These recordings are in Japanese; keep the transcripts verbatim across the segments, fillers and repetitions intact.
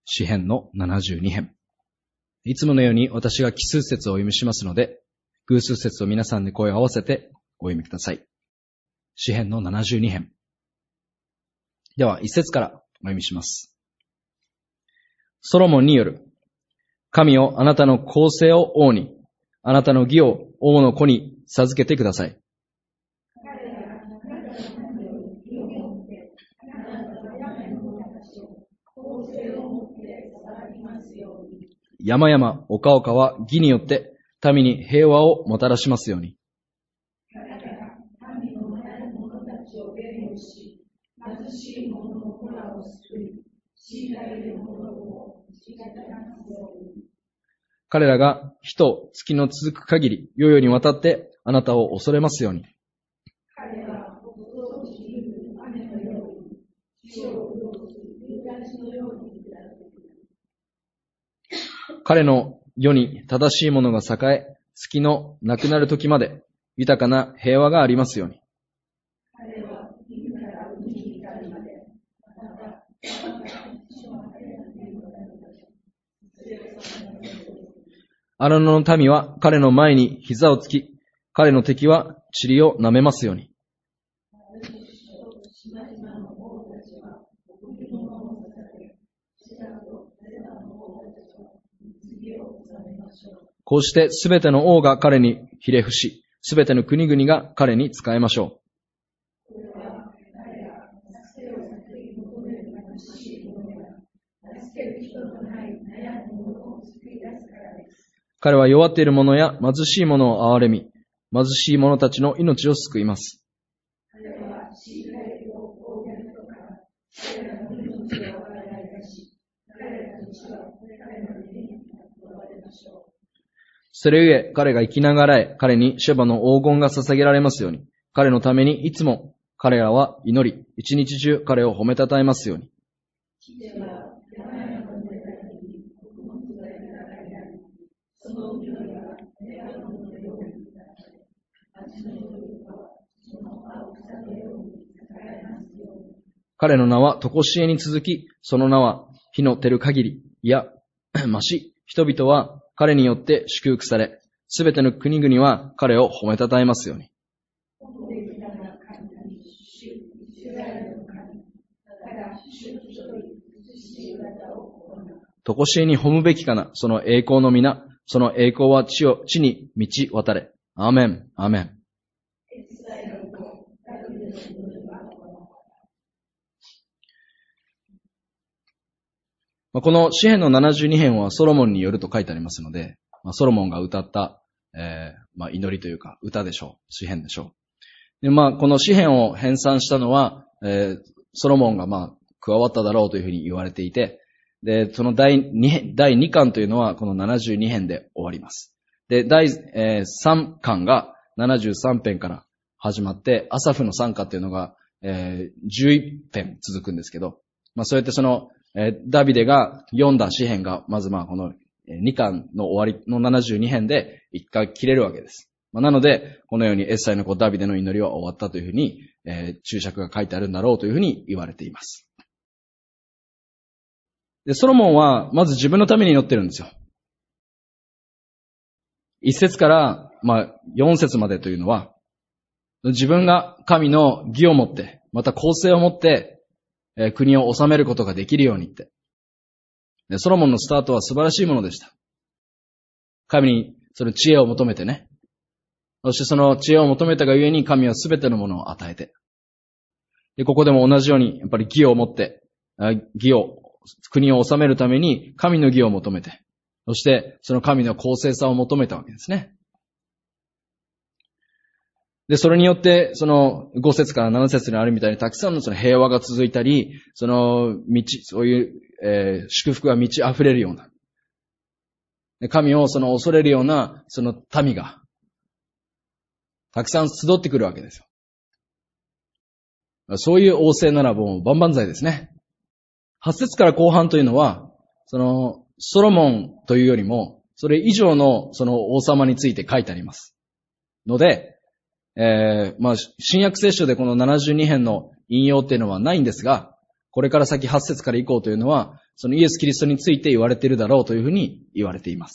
詩編のななじゅうに編。いつものように私が奇数節をお読みしますので、偶数節を皆さんで声を合わせてお読みください。詩編のななじゅうに編。では、一節からお読みします。ソロモンによる。神よ、あなたの公正を王に、あなたの義を王の子に授けてください。山々、丘々は義によって民に平和をもたらしますように。彼らが日と月の続く限り、世々にわたってあなたを恐れますように。彼の世に正しいものが栄え、月のなくなる時まで豊かな平和がありますように。荒野の民は彼の前に膝をつき、彼の敵は塵を舐めますように。こうしてすべての王が彼にひれ伏し、すべての国々が彼に仕えましょう。彼は弱っている者や貧しい者を憐れみ、貧しい者たちの命を救います。それゆえ彼が生きながらえ、彼にシェバの黄金が捧げられますように。彼のためにいつも彼らは祈り、一日中彼を褒めたたえますように。彼の名は常しえに続き、その名は日の照る限り、いや、まし、人々は彼によって祝福され、すべての国々は彼を褒めたたえますように。常しえに褒むべきかな、その栄光の皆、その栄光は地を、地に満ち渡れ。アーメン、アーメン。この詩編のななじゅうに編はソロモンによると書いてありますので、ソロモンが歌った、えーまあ、祈りというか歌でしょう。詩編でしょう。で、まあ、この詩編を編纂したのは、えー、ソロモンがまあ加わっただろうというふうに言われていて、で、その第2編、第2巻というのはこのななじゅうに編で終わります。で、第、えー、さん巻がななじゅうさん編から始まって、アサフの賛歌っていうのが、えー、じゅういち編続くんですけど、まあそうやってその、えー、ダビデが読んだ詩編が、まずまあこのに巻の終わりのななじゅうに編で一回切れるわけです。まあ、なので、このようにエッサイの子ダビデの祈りは終わったというふうに、えー、注釈が書いてあるんだろうというふうに言われています。で、ソロモンはまず自分のために祈ってるんですよ。一節から、まあ、四節までというのは、自分が神の義をもって、また公正をもって、えー、国を治めることができるようにって。で、ソロモンのスタートは素晴らしいものでした。神にその知恵を求めてね。そしてその知恵を求めたがゆえに神はすべてのものを与えて。で、ここでも同じように、やっぱり義をもって、義を、国を治めるために神の義を求めて、そしてその神の公正さを求めたわけですね。で、それによって、そのご節からなな節にあるみたいにたくさんのその平和が続いたり、その道、そういう、えー、祝福が満ち溢れるような。神をその恐れるような、その民が、たくさん集ってくるわけですよ。そういう王政ならもう万々歳ですね。はち節から後半というのは、その、ソロモンというよりも、それ以上のその王様について書いてあります。ので、えー、まあ、新約聖書でこのななじゅうに編の引用っていうのはないんですが、これから先はち節から以降というのは、 そのイエス・キリストについて言われているだろうというふうに言われています。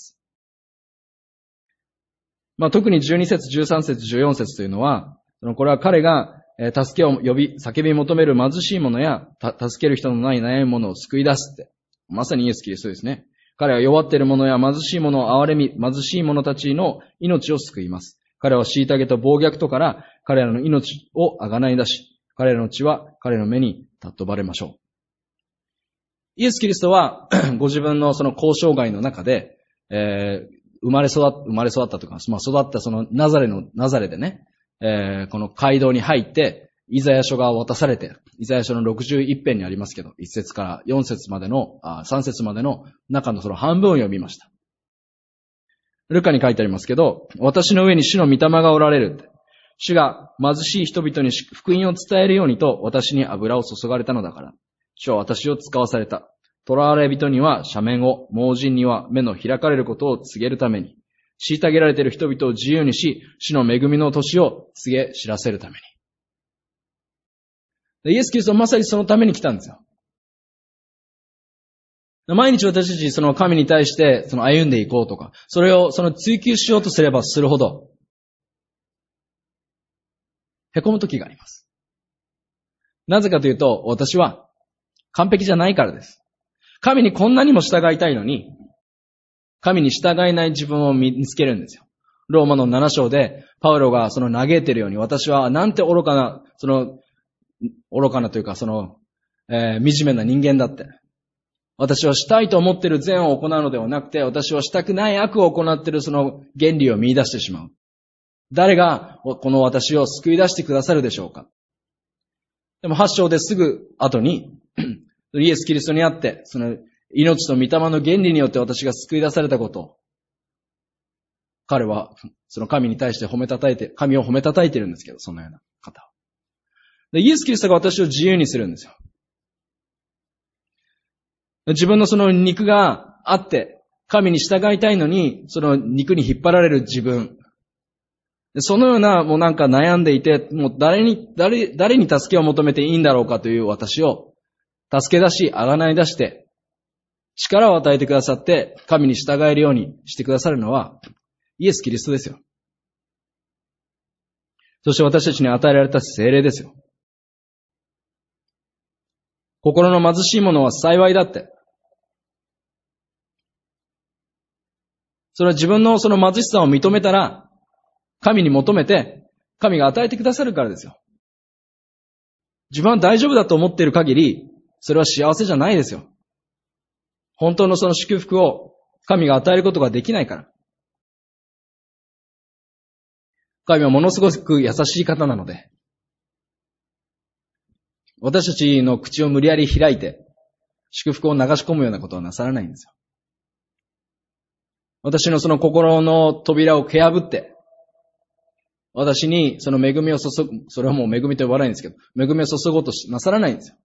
まあ、特にじゅうに節、じゅうさん節、じゅうよん節というのは、これは彼が助けを呼び、叫び求める貧しい者や、助ける人のない悩む者を救い出すって。まさにイエス・キリストですね。彼は弱っている者や貧しい者を憐れみ、貧しい者たちの命を救います。彼は虐げと暴虐とから彼らの命をあがない出し、彼らの血は彼の目に尊ばれましょう。イエス・キリストはご自分のその交渉外の中で、えー、生まれ育っ、生まれ育ったとか、まあ、育ったそのナザレの、ナザレでね、えー、この街道に入って、イザヤ書が渡されて、イザヤ書のろくじゅういち編にありますけど、いち節からよん節までの、あさん節までの中のその半分を読みました。ルカに書いてありますけど、私の上に主の御霊がおられるって。主が貧しい人々に福音を伝えるようにと私に油を注がれたのだから。主は私を使わされた。囚われ人には赦免を、盲人には目の開かれることを告げるために、虐げられている人々を自由にし、主の恵みの年を告げ知らせるために。イエス・キリストはまさにそのために来たんですよ。毎日私たちその神に対してその歩んでいこうとか、それをその追求しようとすればするほど、凹む時があります。なぜかというと、私は完璧じゃないからです。神にこんなにも従いたいのに、神に従えない自分を見つけるんですよ。ローマのなな章で、パウロがその嘆いているように、私はなんて愚かな、その、愚かなというか、その、えー、惨めな人間だって。私はしたいと思っている善を行うのではなくて、私はしたくない悪を行っているその原理を見出してしまう。誰がこの私を救い出してくださるでしょうか。でもはち章ですぐ後に、イエス・キリストにあって、その命と御霊の原理によって私が救い出されたことを、彼はその神に対して褒めたたえて、神を褒めたたえているんですけど、そのような方は。で、イエス・キリストが私を自由にするんですよ。自分のその肉があって、神に従いたいのに、その肉に引っ張られる自分。そのような、もうなんか悩んでいて、もう誰に、誰、誰に助けを求めていいんだろうかという私を、助け出し、あがない出して、力を与えてくださって、神に従えるようにしてくださるのは、イエス・キリストですよ。そして私たちに与えられた聖霊ですよ。心の貧しい者は幸いだって。それは自分のその貧しさを認めたら、神に求めて、神が与えてくださるからですよ。自分は大丈夫だと思っている限り、それは幸せじゃないですよ。本当のその祝福を神が与えることができないから。神はものすごく優しい方なので、私たちの口を無理やり開いて、祝福を流し込むようなことはなさらないんですよ。私のその心の扉を蹴破って、私にその恵みを注ぐ、それはもう恵みと呼ばないんですけど、恵みを注ごうとなさらないんですよ。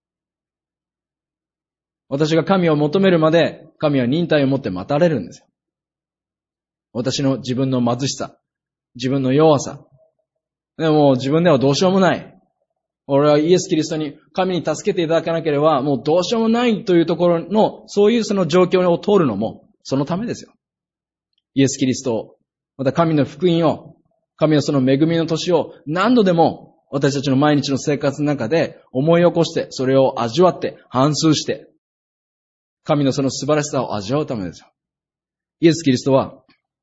私が神を求めるまで、神は忍耐を持って待たれるんですよ。私の自分の貧しさ、自分の弱さ。でも自分ではどうしようもない。俺はイエス・キリストに、神に助けていただかなければ、もうどうしようもないというところの、そういうその状況を通るのも、そのためですよ。イエス・キリストを、また神の福音を、神のその恵みの年を何度でも私たちの毎日の生活の中で思い起こして、それを味わって、反芻して、神のその素晴らしさを味わうためですよ。イエス・キリストは、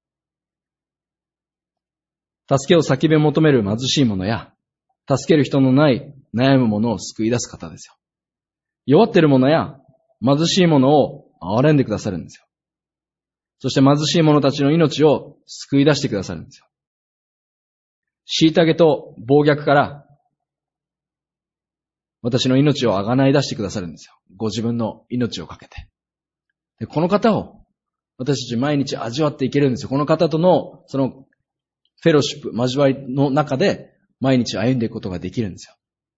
助けを叫び求める貧しい者や、助ける人のない悩む者を救い出す方ですよ。弱っている者や貧しい者を憐れんでくださるんですよ。そして貧しい者たちの命を救い出してくださるんですよ。虐げと暴虐から私の命をあがない出してくださるんですよ。ご自分の命をかけて。で、この方を私たち毎日味わっていけるんですよ。この方とのそのフェロシップ、交わりの中で毎日歩んでいくことができるんです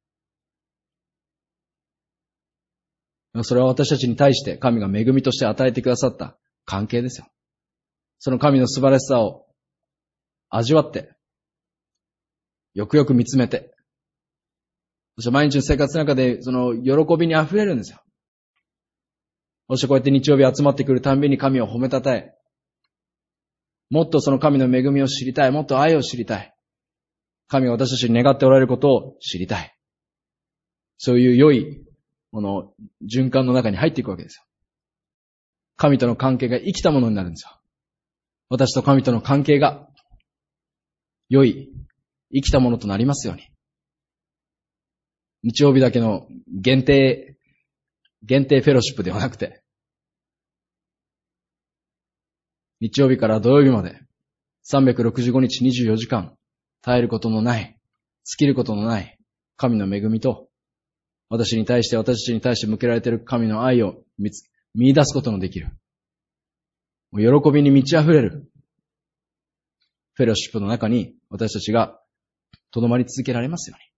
よ。それは私たちに対して神が恵みとして与えてくださった関係ですよ。その神の素晴らしさを味わって、よくよく見つめて、そして毎日の生活の中でその喜びに溢れるんですよ。 そしてこうやって日曜日集まってくるたんびに神を褒めたたえ、もっとその神の恵みを知りたい、もっと愛を知りたい。神が私たちに願っておられることを知りたい。そういう良い、この循環の中に入っていくわけですよ。神との関係が生きたものになるんですよ。私と神との関係が良い、生きたものとなりますように。日曜日だけの限定、限定フェロシップではなくて、日曜日から土曜日までさんびゃくろくじゅうごにちにじゅうよじかん絶えることのない、尽きることのない神の恵みと、私に対して私たちに対して向けられている神の愛を見つ、見出すことのできる。喜びに満ち溢れるフェロシップの中に私たちが留まり続けられますように。